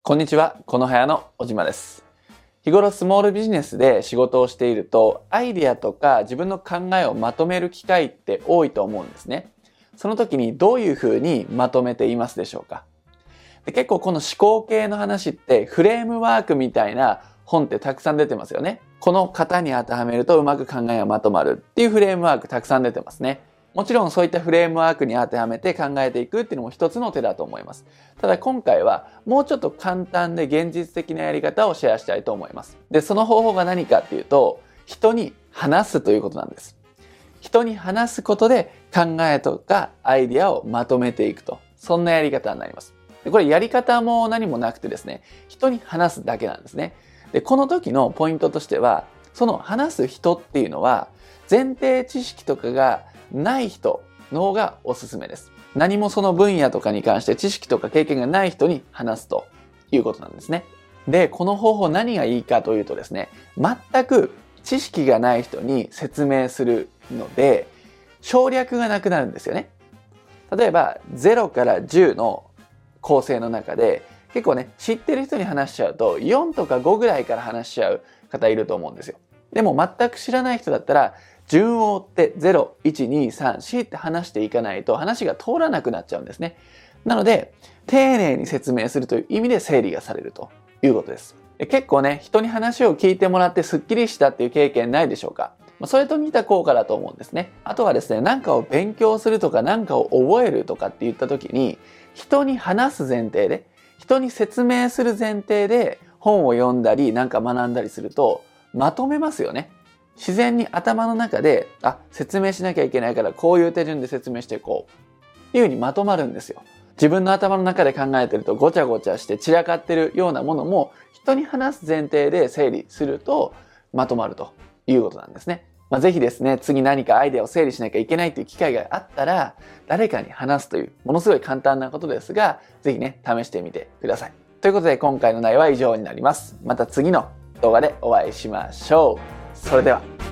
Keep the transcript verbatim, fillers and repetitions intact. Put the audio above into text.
こんにちは、このはやの小島です。日頃スモールビジネスで仕事をしていると、アイデアとか自分の考えをまとめる機会って多いと思うんですね。その時にどういうふうにまとめていますでしょうか。で結構この思考系の話ってフレームワークみたいな本ってたくさん出てますよね。この型に当てはめるとうまく考えがまとまるっていうフレームワークたくさん出てますね。もちろんそういったフレームワークに当てはめて考えていくっていうのも一つの手だと思います。ただ今回はもうちょっと簡単で現実的なやり方をシェアしたいと思います。で、その方法が何かっていうと、人に話すということなんです。人に話すことで考えとかアイデアをまとめていくと。そんなやり方になります。で、これやり方も何もなくてですね、人に話すだけなんですね。で、この時のポイントとしては、その話す人っていうのは前提知識とかがない人の方がおすすめです。何もその分野とかに関して知識とか経験がない人に話すということなんですね。で、この方法何がいいかというとですね、全く知識がない人に説明するので、省略がなくなるんですよね。例えば、ゼロからじゅうの構成の中で、結構ね、知ってる人に話しちゃうと、よんとかごぐらいから話しちゃう方いると思うんですよ。でも全く知らない人だったら、順を追ってゼロ、いち、に、さん、よんって話していかないと話が通らなくなっちゃうんですね。なので、丁寧に説明するという意味で整理がされるということです。結構ね、人に話を聞いてもらってスッキリしたっていう経験ないでしょうか。それと似た効果だと思うんですね。あとはですね、何かを勉強するとか何かを覚えるとかって言った時に、人に話す前提で、人に説明する前提で本を読んだり何か学んだりするとまとめますよね。自然に頭の中で、あ、説明しなきゃいけないからこういう手順で説明していこうっていうふうにまとまるんですよ。自分の頭の中で考えてるとごちゃごちゃして散らかってるようなものも人に話す前提で整理するとまとまるということなんですね。まあ、ぜひですね、次何かアイデアを整理しなきゃいけないという機会があったら、誰かに話すというものすごい簡単なことですが、ぜひね、試してみてください。ということで今回の内容は以上になります。また次の動画でお会いしましょう。それでは。